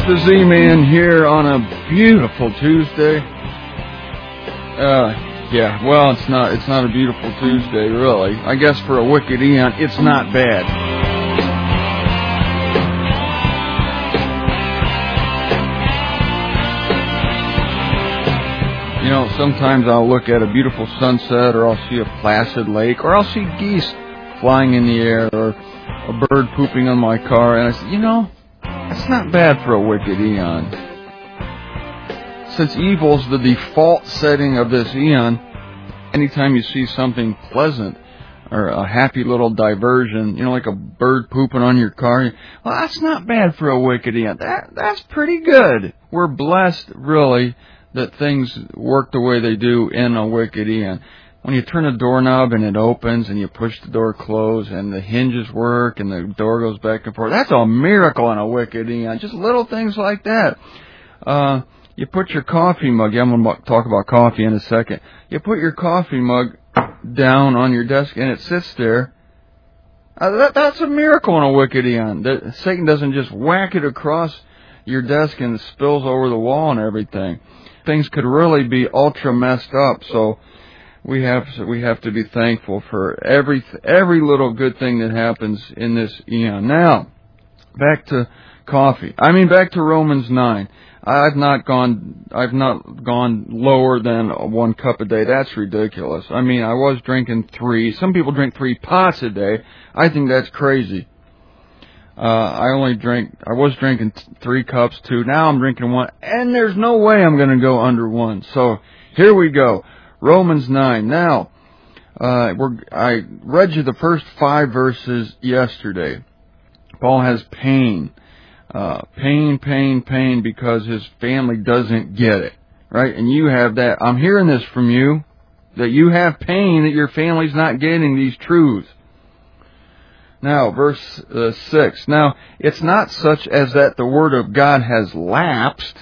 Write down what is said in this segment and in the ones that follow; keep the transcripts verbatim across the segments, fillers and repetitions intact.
the Z-Man here on a beautiful Tuesday. Uh, yeah, well, it's not, it's not a beautiful Tuesday, really. I guess for a wicked eon, it's not bad. You know, sometimes I'll look at a beautiful sunset, or I'll see a placid lake, or I'll see geese flying in the air, or a bird pooping on my car, and I say, you know, that's not bad for a wicked eon. Since evil's the default setting of this eon, anytime you see something pleasant or a happy little diversion, you know, like a bird pooping on your car, well, that's not bad for a wicked eon. That that's pretty good. We're blessed, really, that things work the way they do in a wicked eon. When you turn a doorknob and it opens and you push the door closed and the hinges work and the door goes back and forth, that's a miracle in a wicked eon. Just little things like that. Uh, you put your coffee mug, yeah, I'm going to talk about coffee in a second. You put your coffee mug down on your desk and it sits there. Uh, that, that's a miracle in a wicked eon. That Satan doesn't just whack it across your desk and it spills over the wall and everything. Things could really be ultra messed up, so we have we have to be thankful for every every little good thing that happens in this eon. Now, back to coffee. I mean, back to Romans nine. I've not gone I've not gone lower than one cup a day. That's ridiculous. I mean, I was drinking three. Some people drink three pots a day. I think that's crazy. Uh, I only drink, I was drinking t- three cups, two. Now I'm drinking one, and there's no way I'm going to go under one. So here we go. Romans nine. Now, uh, we're, I read you the first five verses yesterday. Paul has pain. Uh, pain, pain, pain, because his family doesn't get it. Right? And you have that. I'm hearing this from you, that you have pain that your family's not getting these truths. Now, verse uh, six. Now, it's not such as that the Word of God has lapsed.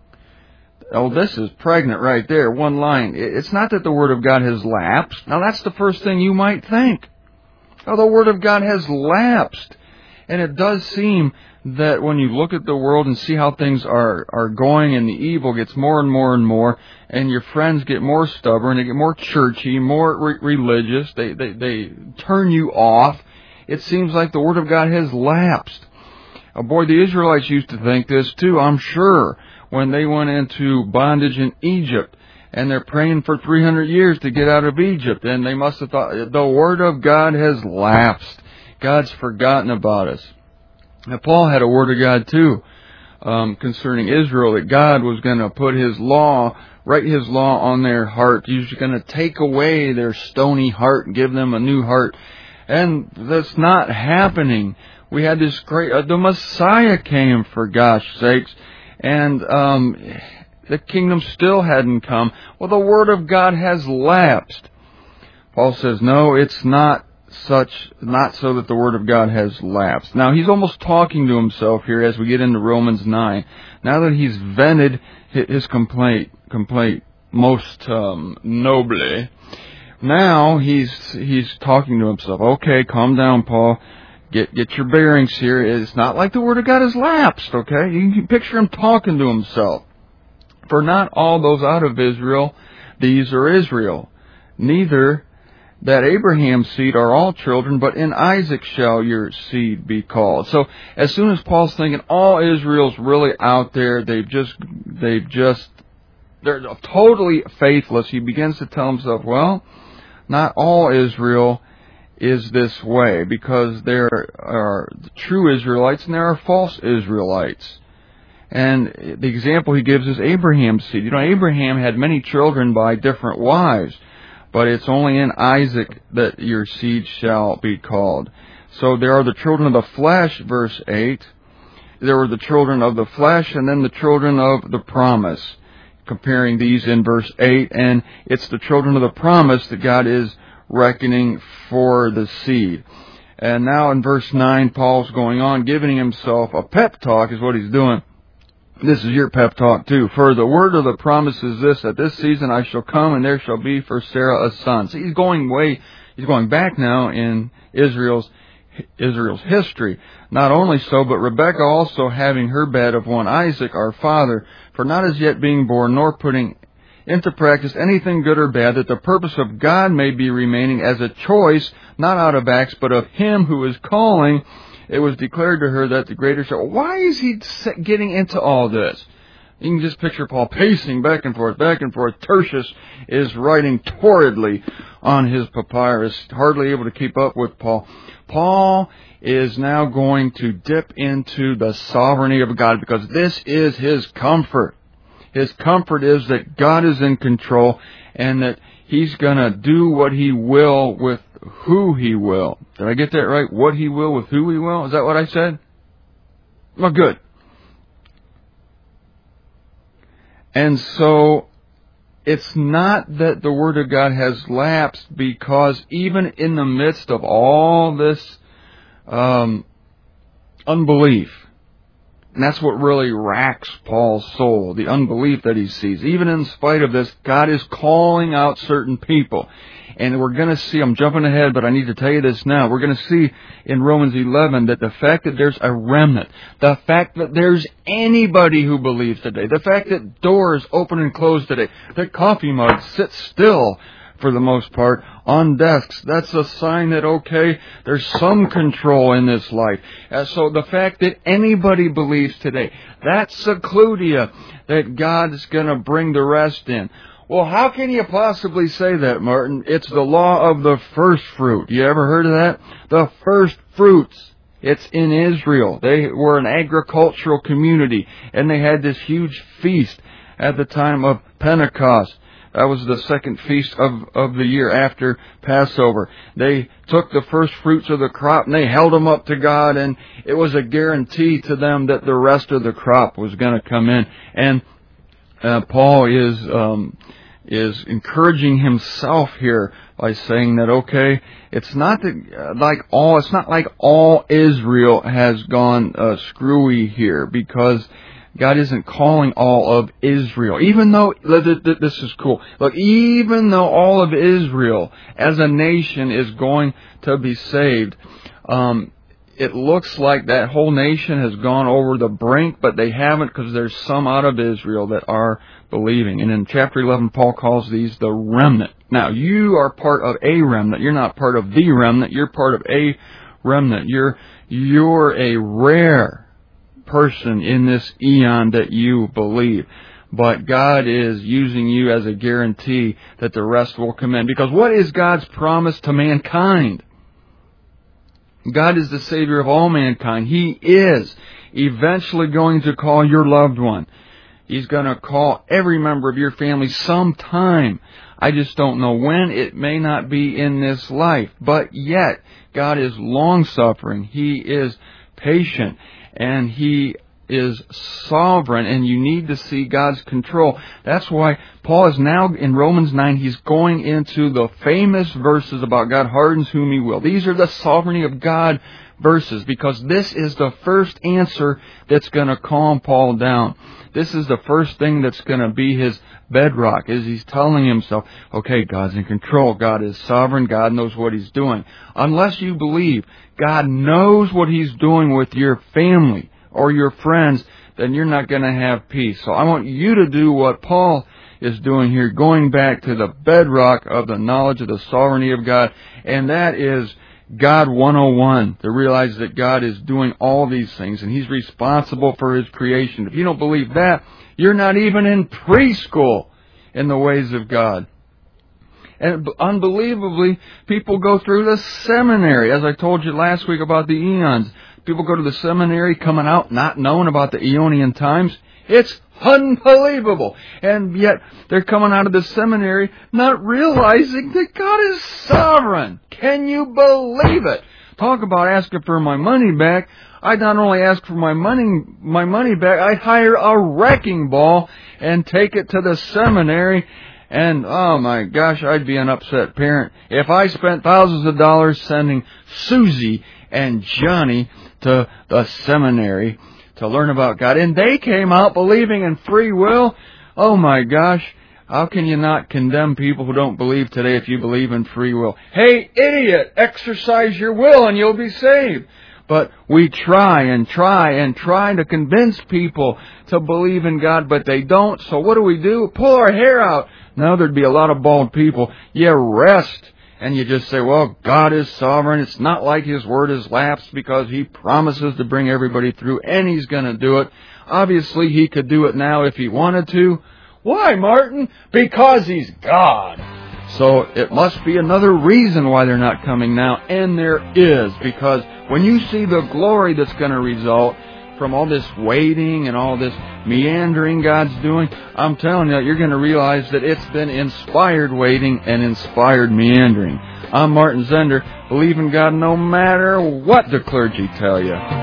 Oh, this is pregnant right there. One line. It's not that the Word of God has lapsed. Now, that's the first thing you might think. Oh, the Word of God has lapsed. And it does seem that when you look at the world and see how things are, are going and the evil gets more and more and more, and your friends get more stubborn, they get more churchy, more re- religious, they, they, they turn you off. It seems like the Word of God has lapsed. Oh boy, the Israelites used to think this too, I'm sure, when they went into bondage in Egypt. And they're praying for three hundred years to get out of Egypt. And they must have thought, the Word of God has lapsed. God's forgotten about us. Now, Paul had a Word of God too, um, concerning Israel, that God was going to put His law, write His law on their heart. He was going to take away their stony heart and give them a new heart. And that's not happening. We had this great, uh, the Messiah came, for gosh sakes, and um, the kingdom still hadn't come. Well, the Word of God has lapsed. Paul says, no, it's not such, not so that the Word of God has lapsed. Now, he's almost talking to himself here as we get into Romans nine. Now that he's vented his complaint, complaint most um, nobly, now he's he's talking to himself. Okay, calm down, Paul. Get get your bearings here. It's not like the Word of God has lapsed, okay? You can picture him talking to himself. For not all those out of Israel, these are Israel. Neither that Abraham's seed are all children, but in Isaac shall your seed be called. So as soon as Paul's thinking all Israel's really out there, they've just they've just they're totally faithless, he begins to tell himself, well, not all Israel is this way, because there are true Israelites and there are false Israelites. And the example he gives is Abraham's seed. You know, Abraham had many children by different wives, but it's only in Isaac that your seed shall be called. So there are the children of the flesh, verse eight. There were the children of the flesh, and then the children of the promise. Comparing these in verse eight, and it's the children of the promise that God is reckoning for the seed. And now in verse nine, Paul's going on, giving himself a pep talk is what he's doing. This is your pep talk too. For the word of the promise is this, at this season I shall come, and there shall be for Sarah a son. So he's going way, he's going back now in Israel's Israel's history. Not only so, but Rebekah also having her bed of one Isaac, our father, for not as yet being born, nor putting into practice anything good or bad, that the purpose of God may be remaining as a choice, not out of acts, but of Him who is calling, it was declared to her that the greater shall... Why is he getting into all this? You can just picture Paul pacing back and forth, back and forth. Tertius is writing torridly on his papyrus, hardly able to keep up with Paul. Paul is now going to dip into the sovereignty of God, because this is his comfort. His comfort is that God is in control and that He's going to do what He will with who He will. Did I get that right? What He will with who He will? Is that what I said? Well, good. And so, it's not that the Word of God has lapsed, because even in the midst of all this um, unbelief, and that's what really racks Paul's soul, the unbelief that he sees. Even in spite of this, God is calling out certain people. And we're going to see, I'm jumping ahead, but I need to tell you this now. We're going to see in Romans eleven that the fact that there's a remnant, the fact that there's anybody who believes today, the fact that doors open and close today, that coffee mugs sit still for the most part on desks, that's a sign that, okay, there's some control in this life. Uh, so the fact that anybody believes today, that's a clue to you that God is going to bring the rest in. Well, how can you possibly say that, Martin? It's the law of the first fruit. You ever heard of that? The first fruits. It's in Israel. They were an agricultural community, and they had this huge feast at the time of Pentecost. That was the second feast of, of the year after Passover. They took the first fruits of the crop and they held them up to God, and it was a guarantee to them that the rest of the crop was going to come in. And uh, Paul is um, is encouraging himself here by saying that, okay, it's not that, uh, like all it's not like all Israel has gone uh, screwy here, because God isn't calling all of Israel. Even though, this is cool, look, even though all of Israel as a nation is going to be saved, um, it looks like that whole nation has gone over the brink, but they haven't, because there's some out of Israel that are believing. And in chapter eleven, Paul calls these the remnant. Now, you are part of a remnant. You're not part of the remnant. You're part of a remnant. You're, you're a rare person in this eon that you believe. But God is using you as a guarantee that the rest will come in. Because what is God's promise to mankind? God is the Savior of all mankind. He is eventually going to call your loved one. He's going to call every member of your family sometime. I just don't know when. It may not be in this life. But yet, God is long-suffering. He is patient. And He is sovereign, and you need to see God's control. That's why Paul is now in Romans nine, he's going into the famous verses about God hardens whom He will. These are the sovereignty of God verses, because this is the first answer that's going to calm Paul down. This is the first thing that's going to be his bedrock, is he's telling himself, okay, God's in control. God is sovereign. God knows what He's doing. Unless you believe God knows what He's doing with your family or your friends, then you're not going to have peace. So I want you to do what Paul is doing here, going back to the bedrock of the knowledge of the sovereignty of God, and that is God one oh one, to realize that God is doing all these things, and He's responsible for His creation. If you don't believe that, you're not even in preschool in the ways of God. And unbelievably, people go through the seminary. As I told you last week about the eons, people go to the seminary coming out not knowing about the Aeonian times. It's unbelievable. And yet, they're coming out of the seminary not realizing that God is sovereign. Can you believe it? Talk about asking for my money back. I'd not only ask for my money, my money back, I'd hire a wrecking ball and take it to the seminary. And, oh my gosh, I'd be an upset parent if I spent thousands of dollars sending Susie and Johnny to the seminary to learn about God, and they came out believing in free will. Oh my gosh, How can you not condemn people who don't believe today if you believe in free will? Hey, idiot, exercise your will and you'll be saved. But we try and try and try to convince people to believe in God, but they don't. So what do we do? Pull our hair out. Now there'd be a lot of bald people. You rest. And you just say, well, God is sovereign. It's not like His word is lapsed because He promises to bring everybody through, and He's going to do it. Obviously, He could do it now if He wanted to. Why, Martin? Because He's God. So it must be another reason why they're not coming now, and there is, because when you see the glory that's going to result from all this waiting and all this meandering God's doing, I'm telling you, you're going to realize that it's been inspired waiting and inspired meandering. I'm Martin Zender. Believe in God no matter what the clergy tell you.